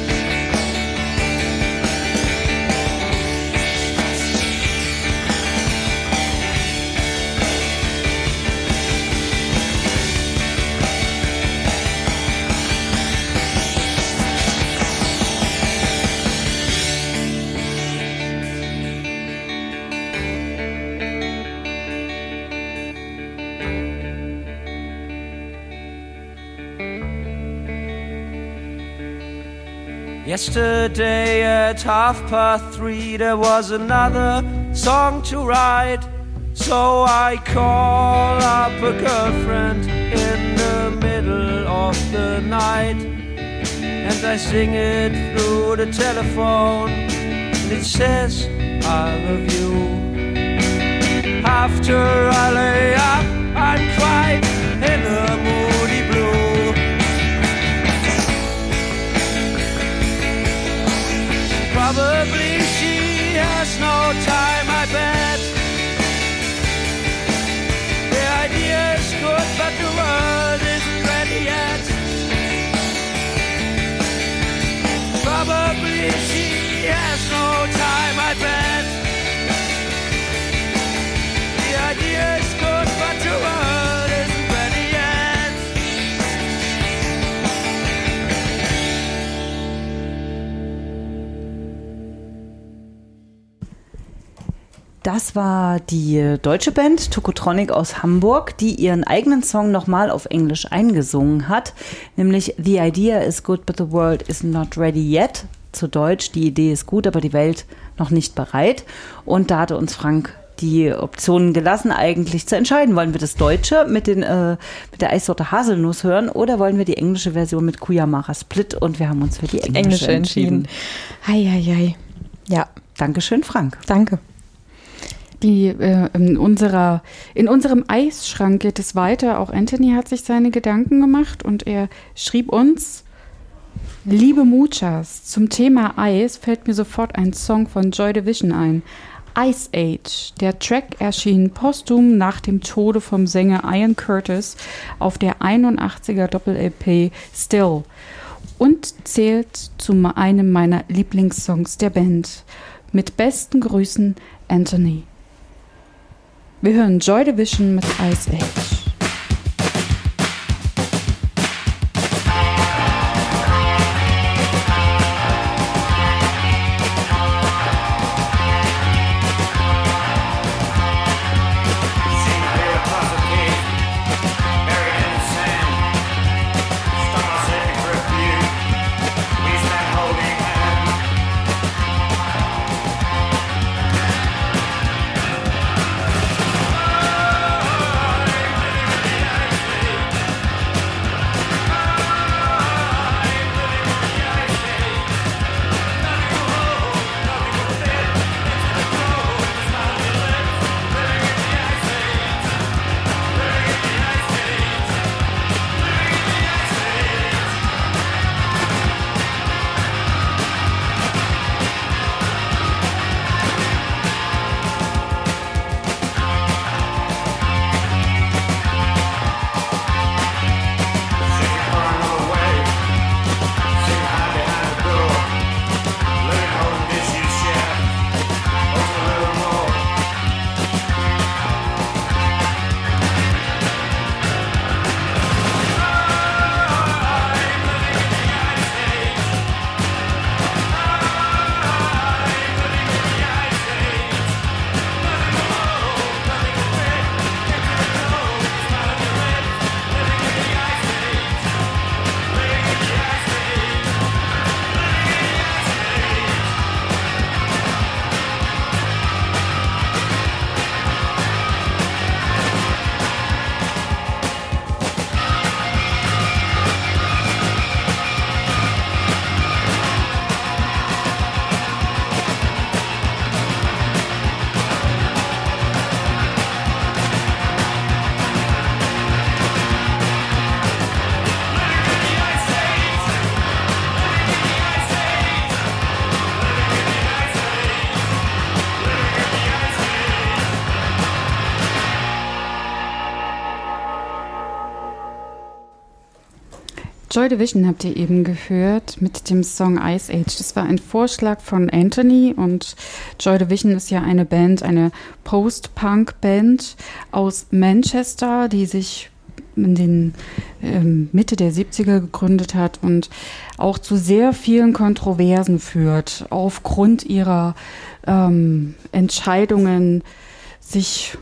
Speaker 14: Yesterday at half past three there was another song to write. So I call up a girlfriend in the middle of the night, and I sing it through the telephone, and it says I love you. After I lay up I'm quite in a moody blue. Probably she has no time, I bet. The idea is good, but the world isn't ready yet. Probably she has no time, I bet. The idea is good, but the world isn't ready yet.
Speaker 2: Das war die deutsche Band Tokotronic aus Hamburg, die ihren eigenen Song nochmal auf Englisch eingesungen hat, nämlich The Idea is good, but the world is not ready yet. Zu Deutsch, die Idee ist gut, aber die Welt noch nicht bereit. Und da hatte uns Frank die Optionen gelassen, eigentlich zu entscheiden. Wollen wir das Deutsche mit, den, äh, mit der Eissorte Haselnuss hören oder wollen wir die englische Version mit Kujamara Split? Und wir haben uns für die englische,
Speaker 1: Englische entschieden. Hei, hei, hei. Ja.
Speaker 2: Dankeschön, Frank.
Speaker 1: Danke.
Speaker 3: Die, äh, in, unserer, in unserem Eisschrank geht es weiter. Auch Anthony hat sich seine Gedanken gemacht und er schrieb uns: Liebe Muchas, zum Thema Eis fällt mir sofort ein Song von Joy Division ein. Ice Age. Der Track erschien posthum nach dem Tode vom Sänger Ian Curtis auf der einundachtziger Doppel-L P Still und zählt zu einem meiner Lieblingssongs der Band. Mit besten Grüßen, Anthony. Wir hören Joy Division mit Ice Age.
Speaker 6: Holding hands.
Speaker 3: Joy Division habt ihr eben gehört mit dem Song Ice Age. Das war ein Vorschlag von Anthony und Joy Division ist ja eine Band, eine Post-Punk-Band aus Manchester, die sich in den ähm, Mitte der siebziger gegründet hat und auch zu sehr vielen Kontroversen führt, aufgrund ihrer ähm, Entscheidungen, sich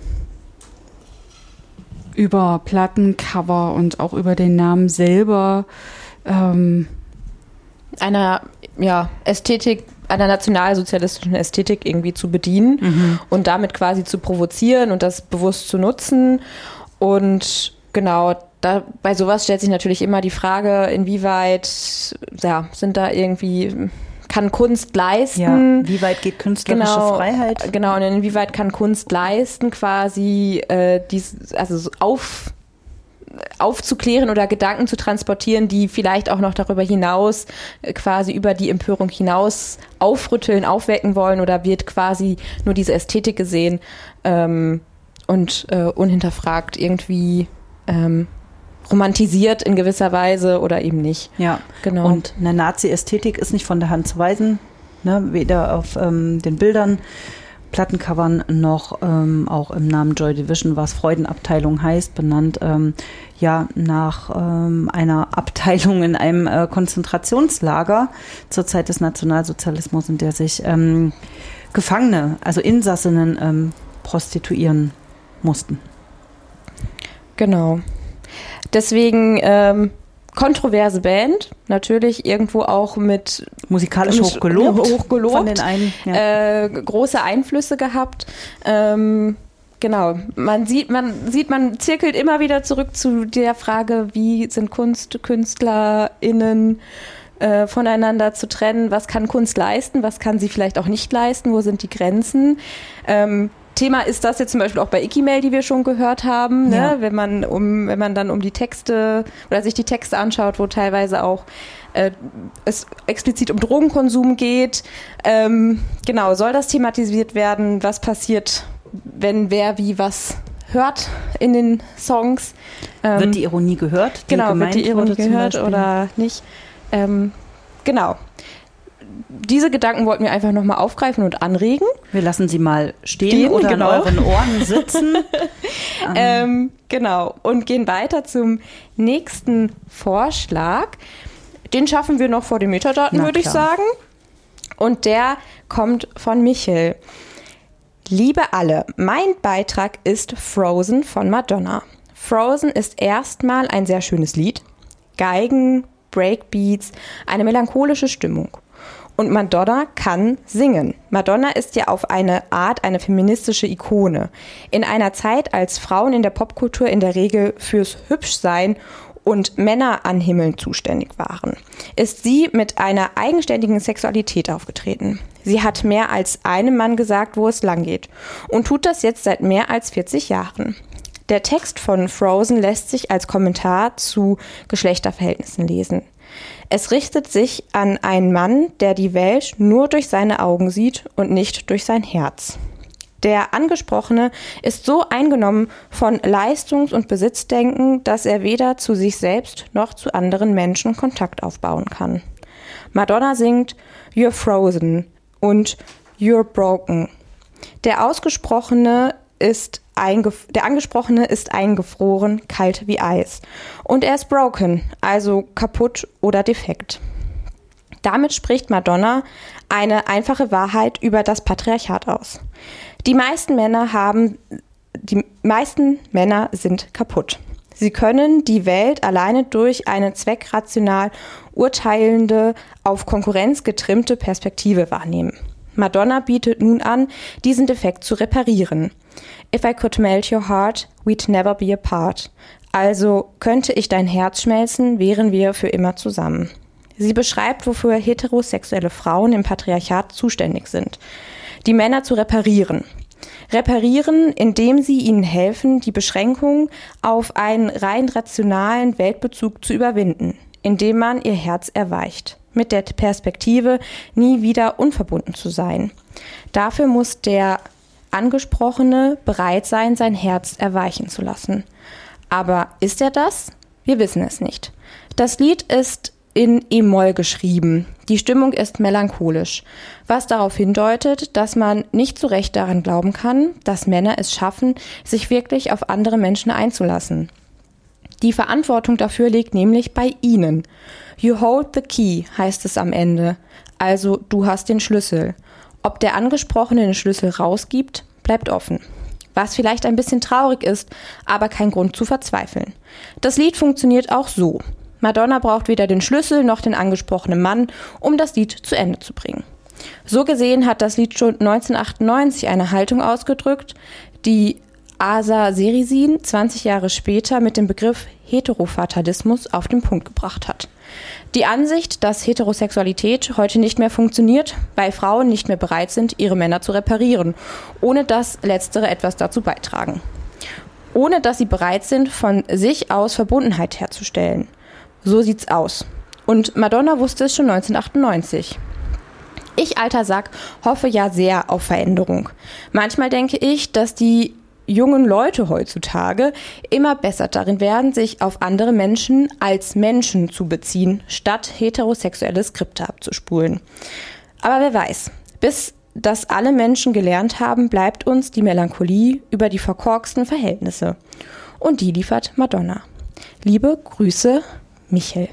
Speaker 3: über Plattencover und auch über den Namen selber ähm,
Speaker 1: einer ja, Ästhetik, einer nationalsozialistischen Ästhetik irgendwie zu bedienen mhm. und damit quasi zu provozieren und das bewusst zu nutzen. Und genau, da, bei sowas stellt sich natürlich immer die Frage, inwieweit ja, sind da irgendwie, kann Kunst leisten?
Speaker 2: Ja, wie weit geht künstlerische
Speaker 1: genau,
Speaker 2: Freiheit?
Speaker 1: Genau, und inwieweit kann Kunst leisten, quasi äh, dies, also so auf, aufzuklären oder Gedanken zu transportieren, die vielleicht auch noch darüber hinaus, äh, quasi über die Empörung hinaus aufrütteln, aufwecken wollen, oder wird quasi nur diese Ästhetik gesehen ähm, und äh, unhinterfragt irgendwie ähm, romantisiert in gewisser Weise oder eben nicht.
Speaker 2: Ja,
Speaker 1: genau.
Speaker 2: Und eine Nazi-Ästhetik ist nicht von der Hand zu weisen, ne? Weder auf ähm, den Bildern, Plattencovern noch ähm, auch im Namen Joy Division, was Freudenabteilung heißt, benannt ähm, ja nach ähm, einer Abteilung in einem äh, Konzentrationslager zur Zeit des Nationalsozialismus, in der sich ähm, Gefangene, also Insassinnen ähm, prostituieren mussten.
Speaker 1: Genau. Deswegen ähm, kontroverse Band, natürlich irgendwo auch mit
Speaker 2: musikalisch
Speaker 1: mit,
Speaker 2: hochgelobt,
Speaker 1: hochgelobt
Speaker 2: von den einen, ja.
Speaker 1: äh, große Einflüsse gehabt. Ähm, genau, man sieht, man sieht, man zirkelt immer wieder zurück zu der Frage, wie sind Kunst, KünstlerInnen äh, voneinander zu trennen? Was kann Kunst leisten? Was kann sie vielleicht auch nicht leisten? Wo sind die Grenzen? Ähm, Thema ist das jetzt zum Beispiel auch bei Icky-Mail, die wir schon gehört haben, ne?
Speaker 2: Ja.
Speaker 1: wenn man um, wenn man dann um die Texte oder sich die Texte anschaut, wo teilweise auch äh, es explizit um Drogenkonsum geht. Ähm, genau, soll das thematisiert werden? Was passiert, wenn wer wie was hört in den Songs? Ähm,
Speaker 2: wird die Ironie gehört? Die
Speaker 1: genau, wird die Ironie gehört oder nicht? Ähm, genau. Diese Gedanken wollten wir einfach nochmal aufgreifen und anregen.
Speaker 2: Wir lassen sie mal stehen, stehen oder
Speaker 1: genau.
Speaker 2: in euren Ohren sitzen.
Speaker 1: ähm, genau. Und gehen weiter zum nächsten Vorschlag. Den schaffen wir noch vor den Metadaten, Na, würde ich sagen. Und der kommt von Michel. Liebe alle, mein Beitrag ist Frozen von Madonna. Frozen ist erstmal ein sehr schönes Lied. Geigen, Breakbeats, eine melancholische Stimmung. Und Madonna kann singen. Madonna ist ja auf eine Art eine feministische Ikone. In einer Zeit, als Frauen in der Popkultur in der Regel fürs Hübschsein und Männer anhimmeln zuständig waren, ist sie mit einer eigenständigen Sexualität aufgetreten. Sie hat mehr als einem Mann gesagt, wo es langgeht, und tut das jetzt seit mehr als vierzig Jahren. Der Text von Frozen lässt sich als Kommentar zu Geschlechterverhältnissen lesen. Es richtet sich an einen Mann, der die Welt nur durch seine Augen sieht und nicht durch sein Herz. Der Angesprochene ist so eingenommen von Leistungs- und Besitzdenken, dass er weder zu sich selbst noch zu anderen Menschen Kontakt aufbauen kann. Madonna singt "You're frozen" und "You're broken". Der Ausgesprochene ist eingef- der Angesprochene ist eingefroren, kalt wie Eis. Und er ist broken, also kaputt oder defekt. Damit spricht Madonna eine einfache Wahrheit über das Patriarchat aus. Die meisten Männer haben, die meisten Männer sind kaputt. Sie können die Welt alleine durch eine zweckrational urteilende, auf Konkurrenz getrimmte Perspektive wahrnehmen. Madonna bietet nun an, diesen Defekt zu reparieren. If I could melt your heart, we'd never be apart. Also könnte ich dein Herz schmelzen, wären wir für immer zusammen. Sie beschreibt, wofür heterosexuelle Frauen im Patriarchat zuständig sind. Die Männer zu reparieren. Reparieren, indem sie ihnen helfen, die Beschränkung auf einen rein rationalen Weltbezug zu überwinden, indem man ihr Herz erweicht. Mit der Perspektive, nie wieder unverbunden zu sein. Dafür muss der Angesprochene bereit sein, sein Herz erweichen zu lassen. Aber ist er das? Wir wissen es nicht. Das Lied ist in E-Moll geschrieben. Die Stimmung ist melancholisch, was darauf hindeutet, dass man nicht zu Recht daran glauben kann, dass Männer es schaffen, sich wirklich auf andere Menschen einzulassen. Die Verantwortung dafür liegt nämlich bei ihnen. You hold the key, heißt es am Ende. Also du hast den Schlüssel. Ob der Angesprochene den Schlüssel rausgibt, bleibt offen. Was vielleicht ein bisschen traurig ist, aber kein Grund zu verzweifeln. Das Lied funktioniert auch so. Madonna braucht weder den Schlüssel noch den angesprochenen Mann, um das Lied zu Ende zu bringen. So gesehen hat das Lied schon neunzehnhundertachtundneunzig eine Haltung ausgedrückt, die Asa Serisin zwanzig Jahre später mit dem Begriff Heterofatalismus auf den Punkt gebracht hat. Die Ansicht, dass Heterosexualität heute nicht mehr funktioniert, weil Frauen nicht mehr bereit sind, ihre Männer zu reparieren, ohne dass Letztere etwas dazu beitragen. Ohne dass sie bereit sind, von sich aus Verbundenheit herzustellen. So sieht's aus. Und Madonna wusste es schon neunzehnhundertachtundneunzig. Ich, alter Sack, hoffe ja sehr auf Veränderung. Manchmal denke ich, dass die jungen Leute heutzutage immer besser darin werden, sich auf andere Menschen als Menschen zu beziehen, statt heterosexuelle Skripte abzuspulen. Aber wer weiß, bis das alle Menschen gelernt haben, bleibt uns die Melancholie über die verkorksten Verhältnisse. Und die liefert Madonna. Liebe Grüße, Michel.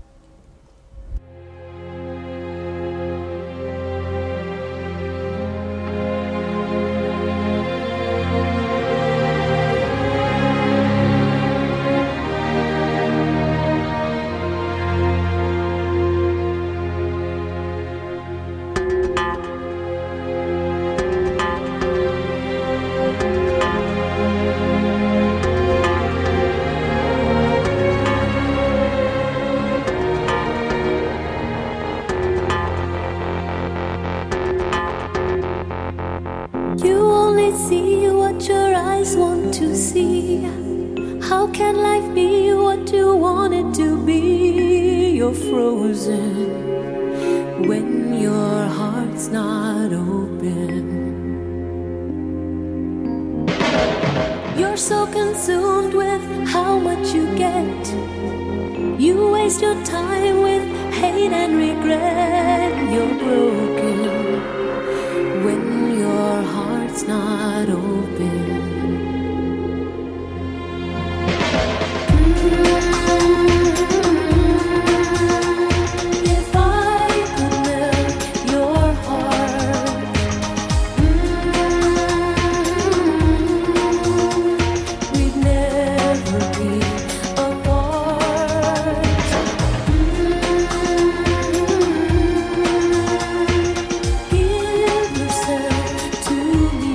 Speaker 15: See what your eyes want to see. How can life be what you want it to be? You're frozen when your heart's not open. You're so consumed with how much you get. You waste your time with hate and regret. You're broken when your heart's not open. If I could melt your heart, we'd never be apart. Give yourself to me.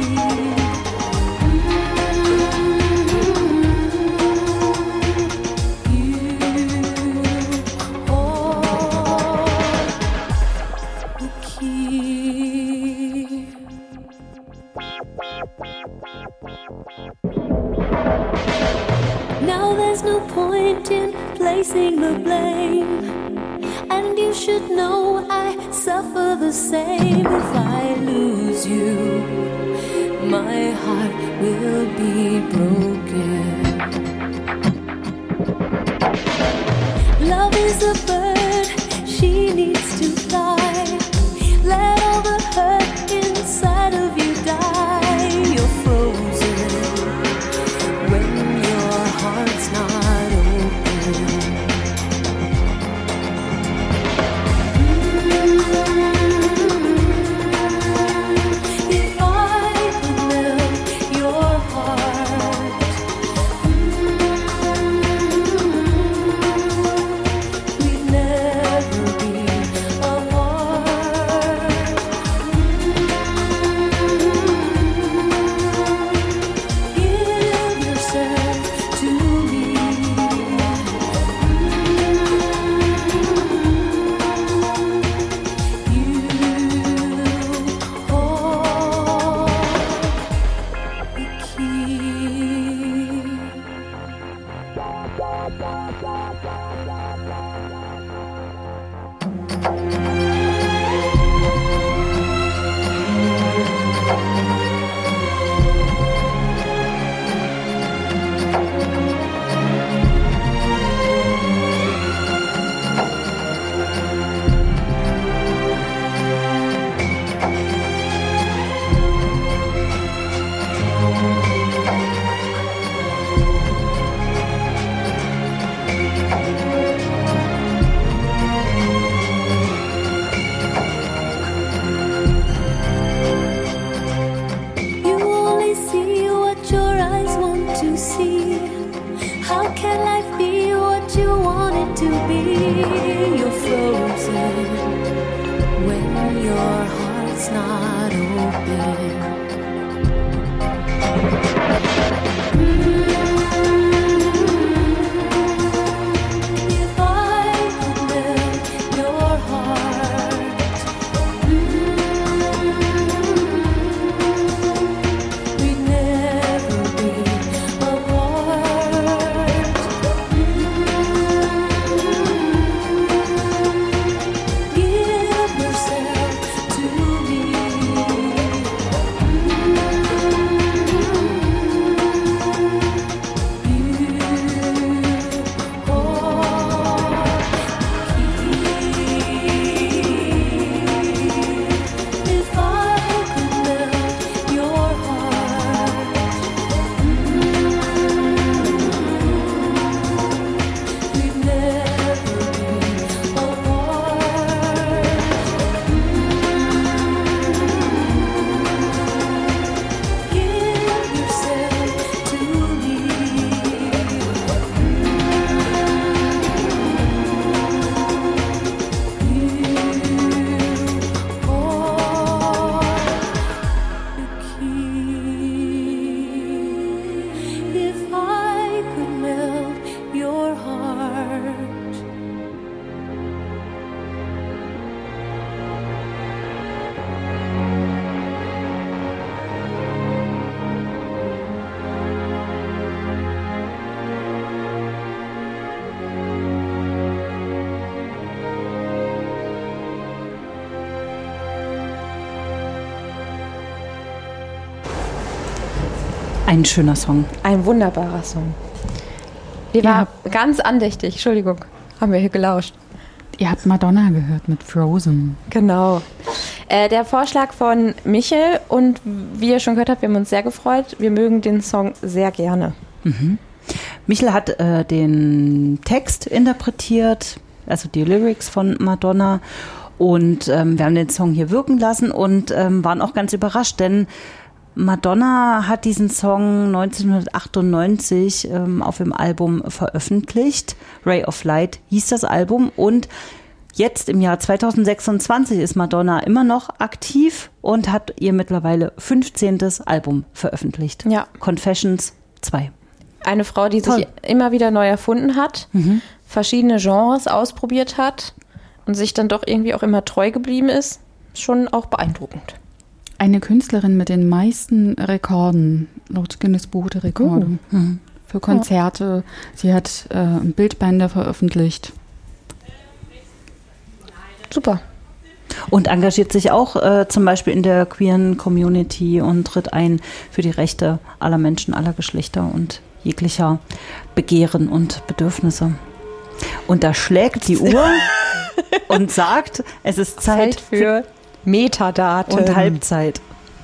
Speaker 15: Now there's no point in placing the blame, and you should know I suffer the same. If I lose you, my heart will be broken. Love is a bird, she needs to fly. Let all the hurt inside of you die. You're frozen when your heart's not open. If I could melt your heart, we'd be your frozen when your heart's not open. If I could melt your heart, we'd never be apart. Give yourself to me. If I could melt your heart, we'd never be apart. Give yourself to If I could melt your heart.
Speaker 2: Ein schöner Song.
Speaker 1: Ein wunderbarer Song. Wir
Speaker 3: Ja.
Speaker 1: waren ganz andächtig, Entschuldigung, haben wir hier gelauscht.
Speaker 3: Ihr habt Madonna gehört mit Frozen.
Speaker 1: Genau. Äh, der Vorschlag von Michel und wie ihr schon gehört habt, wir haben uns sehr gefreut. Wir mögen den Song sehr gerne.
Speaker 2: Mhm. Michel hat äh, den Text interpretiert, also die Lyrics von Madonna. Und ähm, wir haben den Song hier wirken lassen und ähm, waren auch ganz überrascht, denn Madonna hat diesen Song neunzehnhundertachtundneunzig ähm, auf dem Album veröffentlicht. Ray of Light hieß das Album. Und jetzt im Jahr zweitausendsechsundzwanzig ist Madonna immer noch aktiv und hat ihr mittlerweile fünfzehntes Album veröffentlicht.
Speaker 1: Ja.
Speaker 2: Confessions zwei.
Speaker 1: Eine Frau, die
Speaker 2: Toll.
Speaker 1: sich immer wieder neu erfunden hat,
Speaker 2: Mhm.
Speaker 1: verschiedene Genres ausprobiert hat und sich dann doch irgendwie auch immer treu geblieben ist. Schon auch beeindruckend.
Speaker 3: Eine Künstlerin mit den meisten Rekorden, laut Guinness Buch der Rekorde.
Speaker 2: Oh. Mhm.
Speaker 3: Für Konzerte. Sie hat äh, Bildbänder veröffentlicht.
Speaker 1: Super.
Speaker 2: Und engagiert sich auch äh, zum Beispiel in der queeren Community und tritt ein für die Rechte aller Menschen, aller Geschlechter und jeglicher Begehren und Bedürfnisse. Und da schlägt die Uhr und sagt, es ist Zeit
Speaker 1: Zeit für Metadaten.
Speaker 2: und Halbzeit.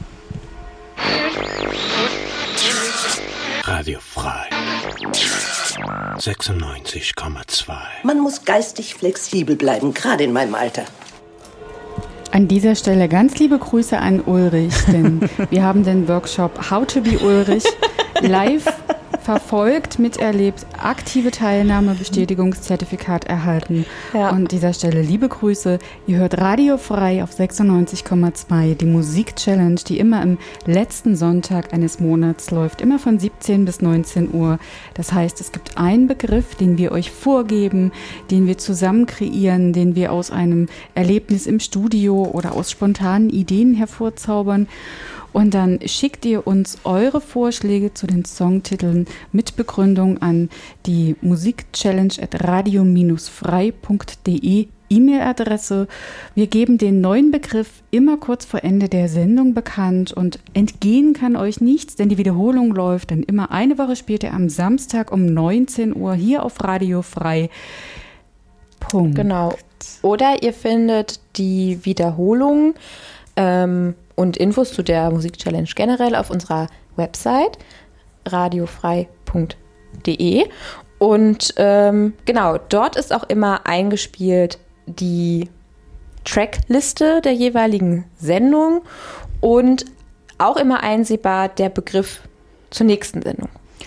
Speaker 16: Radio frei. sechsundneunzig Komma zwei.
Speaker 17: Man muss geistig flexibel bleiben, gerade in meinem Alter.
Speaker 3: An dieser Stelle ganz liebe Grüße an Ulrich, denn wir haben den Workshop How to be Ulrich live verfolgt, miterlebt, aktive Teilnahme, Bestätigungszertifikat erhalten.
Speaker 1: Ja.
Speaker 3: Und an dieser Stelle liebe Grüße. Ihr hört Radio frei auf sechsundneunzig Komma zwei, die Musik-Challenge, die immer am letzten Sonntag eines Monats läuft, immer von siebzehn bis neunzehn Uhr. Das heißt, es gibt einen Begriff, den wir euch vorgeben, den wir zusammen kreieren, den wir aus einem Erlebnis im Studio oder aus spontanen Ideen hervorzaubern. Und dann schickt ihr uns eure Vorschläge zu den Songtiteln mit Begründung an die musikchallenge at radio frei punkt de E-Mail-Adresse. Wir geben den neuen Begriff immer kurz vor Ende der Sendung bekannt und entgehen kann euch nichts, denn die Wiederholung läuft dann immer eine Woche später am Samstag um neunzehn Uhr hier auf Radio Frei. Punkt.
Speaker 1: Genau. Oder ihr findet die Wiederholung ähm, und Infos zu der Musik-Challenge generell auf unserer Website radiofrei punkt de. Und ähm, genau, dort ist auch immer eingespielt die Trackliste der jeweiligen Sendung und auch immer einsehbar der Begriff zur nächsten Sendung.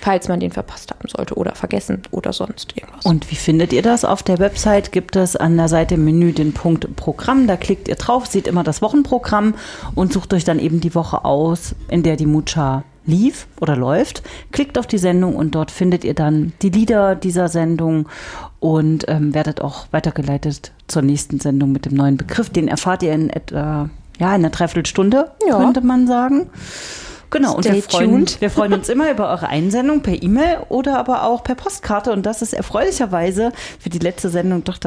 Speaker 1: falls man den verpasst haben sollte oder vergessen oder sonst irgendwas.
Speaker 2: Und wie findet ihr das? Auf der Website gibt es an der Seite im Menü den Punkt Programm. Da klickt ihr drauf, seht immer das Wochenprogramm und sucht euch dann eben die Woche aus, in der die Mucha lief oder läuft. Klickt auf die Sendung und dort findet ihr dann die Lieder dieser Sendung und ähm, werdet auch weitergeleitet zur nächsten Sendung mit dem neuen Begriff. Den erfahrt ihr in etwa, ja, in einer Dreiviertelstunde, ja. könnte man sagen. Genau, und wir freuen, wir freuen uns immer über eure Einsendung per E-Mail oder aber auch per Postkarte. Und das ist erfreulicherweise für die letzte Sendung doch